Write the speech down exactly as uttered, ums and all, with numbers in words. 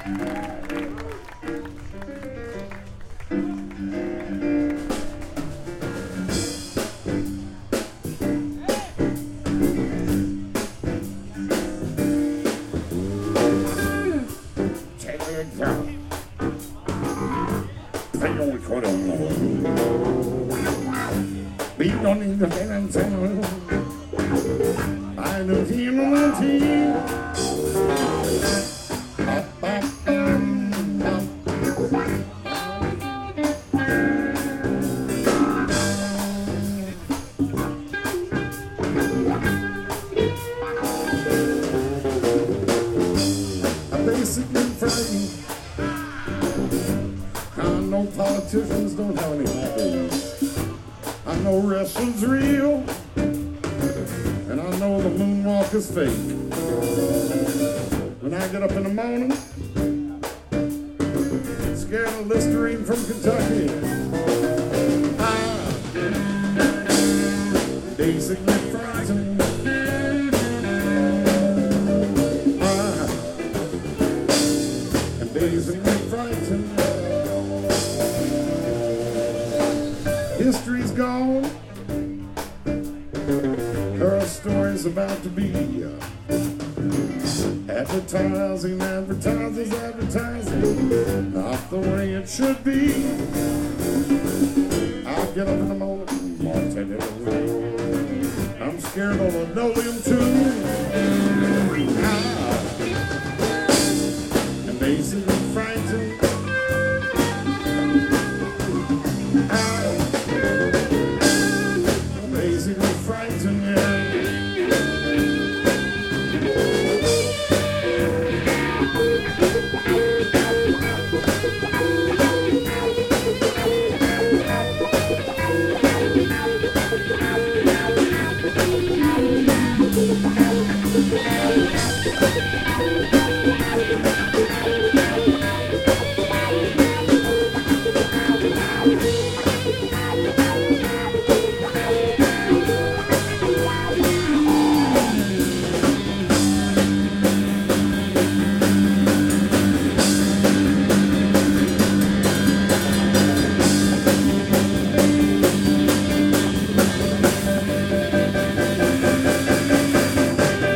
Beat on in the fan and I know him on the team. Up, up, um, up. I'm basically frightened. I know politicians don't have any happiness. I know wrestling's real, and I know the moonwalk is fake. When I get up in the morning, scared of Listerine from Kentucky, I'm basically frightened. I'm basically frightened. History's gone. Her story's about to be advertising, advertisers, advertising, not the way it should be. I'll get up in the morning, Martin. I'm scared of linoleum too. I'm basically frightened. Thank you.